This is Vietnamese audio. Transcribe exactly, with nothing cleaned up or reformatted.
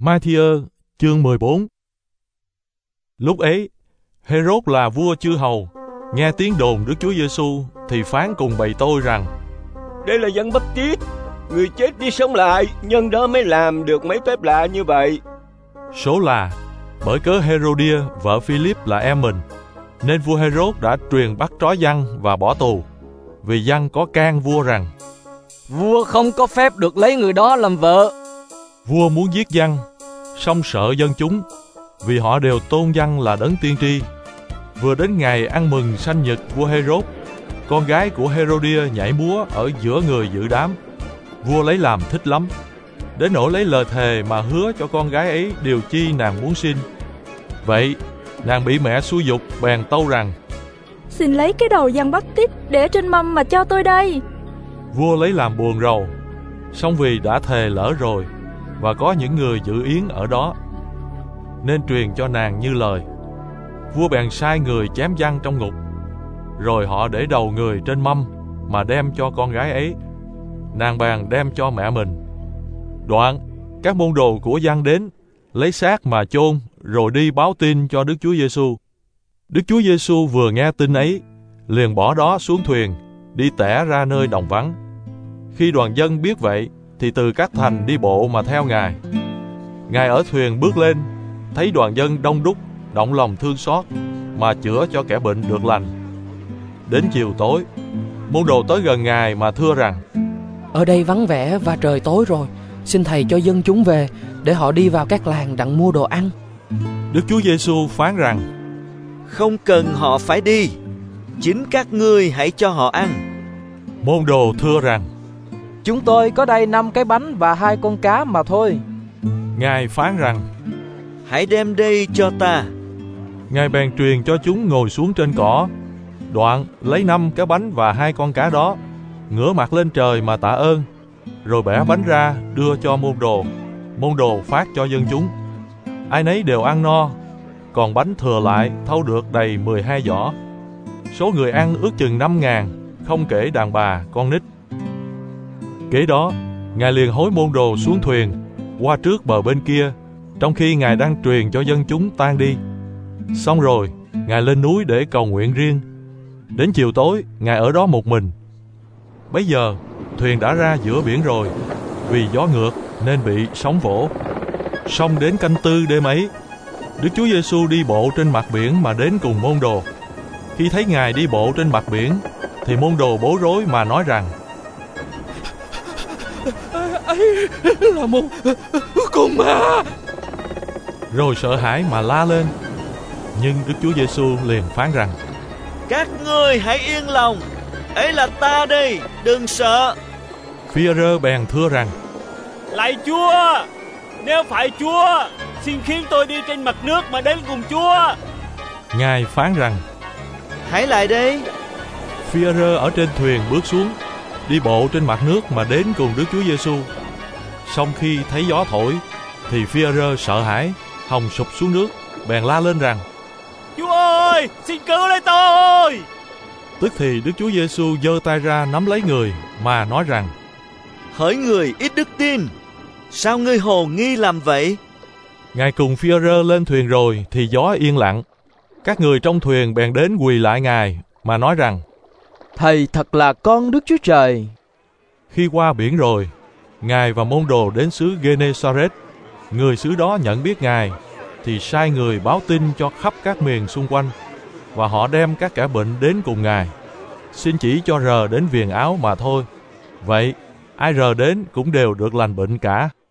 Ma-thi-ơ chương mười bốn. Lúc ấy, Hê-rốt là vua chư hầu, nghe tiếng đồn Đức Chúa Giêsu thì phán cùng bầy tôi rằng: Đây là Giăng Báp-tít, người chết đi sống lại, nhân đó mới làm được mấy phép lạ như vậy. Số là bởi cớ Hê-rô-đia vợ Phi-líp là em mình, nên vua Hê-rốt đã truyền bắt trói Giăng và bỏ tù, vì Giăng có can vua rằng: Vua không có phép được lấy người đó làm vợ. Vua muốn giết Giăng, song sợ dân chúng, vì họ đều tôn Giăng là đấng tiên tri. Vừa đến ngày ăn mừng sanh nhật vua Hê-rốt, con gái của Hê-rô-đia nhảy múa ở giữa người dự đám. Vua lấy làm thích lắm, đến nỗi lấy lời thề mà hứa cho con gái ấy điều chi nàng muốn xin. Vậy nàng bị mẹ xúi giục, bèn tâu rằng: Xin lấy cái đầu Giăng Báp-tít để trên mâm mà cho tôi đây. Vua lấy làm buồn rầu, song vì đã thề lỡ rồi, và có những người dự yến ở đó, nên truyền cho nàng như lời. Vua bèn sai người chém Giăng trong ngục, rồi họ để đầu người trên mâm mà đem cho con gái ấy. Nàng bèn đem cho mẹ mình. Đoạn các môn đồ của Giăng đến, lấy xác mà chôn, rồi đi báo tin cho Đức Chúa Giêsu. Đức Chúa Giêsu vừa nghe tin ấy, liền bỏ đó xuống thuyền, đi tẻ ra nơi đồng vắng. Khi đoàn dân biết vậy, thì từ các thành đi bộ mà theo Ngài. Ngài ở thuyền bước lên, thấy đoàn dân đông đúc, động lòng thương xót, mà chữa cho kẻ bệnh được lành. Đến chiều tối, môn đồ tới gần Ngài mà thưa rằng: Ở đây vắng vẻ và trời tối rồi, xin Thầy cho dân chúng về, để họ đi vào các làng đặng mua đồ ăn. Đức Chúa Giêsu phán rằng: Không cần họ phải đi, chính các ngươi hãy cho họ ăn. Môn đồ thưa rằng: Chúng tôi có đây năm cái bánh và hai con cá mà thôi. Ngài phán rằng: Hãy đem đây cho ta. Ngài bèn truyền cho chúng ngồi xuống trên cỏ. Đoạn lấy năm cái bánh và hai con cá đó, ngửa mặt lên trời mà tạ ơn, rồi bẻ bánh ra đưa cho môn đồ. Môn đồ phát cho dân chúng. Ai nấy đều ăn no, còn bánh thừa lại thâu được đầy mười hai giỏ. Số người ăn ước chừng năm ngàn, không kể đàn bà, con nít. Kế đó, Ngài liền hối môn đồ xuống thuyền, qua trước bờ bên kia, trong khi Ngài đang truyền cho dân chúng tan đi. Xong rồi, Ngài lên núi để cầu nguyện riêng. Đến chiều tối, Ngài ở đó một mình. Bấy giờ, thuyền đã ra giữa biển rồi, vì gió ngược nên bị sóng vỗ. Xong đến canh tư đêm ấy, Đức Chúa Giêsu đi bộ trên mặt biển mà đến cùng môn đồ. Khi thấy Ngài đi bộ trên mặt biển, thì môn đồ bối rối mà nói rằng: Ấy là một con ma. Rồi sợ hãi mà la lên. Nhưng Đức Chúa Giêsu liền phán rằng: Các ngươi hãy yên lòng, ấy là ta đây, đừng sợ. Phi-e-rơ bèn thưa rằng: Lạy Chúa, nếu phải Chúa, xin khiến tôi đi trên mặt nước mà đến cùng Chúa. Ngài phán rằng: Hãy lại đây. Phi-e-rơ ở trên thuyền bước xuống, đi bộ trên mặt nước mà đến cùng Đức Chúa Giêsu. Song khi thấy gió thổi, thì Phi-e-rơ sợ hãi, hòng sụp xuống nước, bèn la lên rằng: Chúa ơi, xin cứu lấy tôi. Tức thì Đức Chúa Giêsu giơ tay ra nắm lấy người mà nói rằng: Hỡi người ít đức tin, sao ngươi hồ nghi làm vậy? Ngài cùng Phi-e-rơ lên thuyền rồi thì gió yên lặng. Các người trong thuyền bèn đến quỳ lại Ngài mà nói rằng: Thầy thật là con Đức Chúa Trời. Khi qua biển rồi, Ngài và môn đồ đến xứ Gê-nê-sa-rét. Người xứ đó nhận biết Ngài, thì sai người báo tin cho khắp các miền xung quanh, và họ đem các kẻ bệnh đến cùng Ngài, xin chỉ cho rờ đến viền áo mà thôi. Vậy ai rờ đến cũng đều được lành bệnh cả.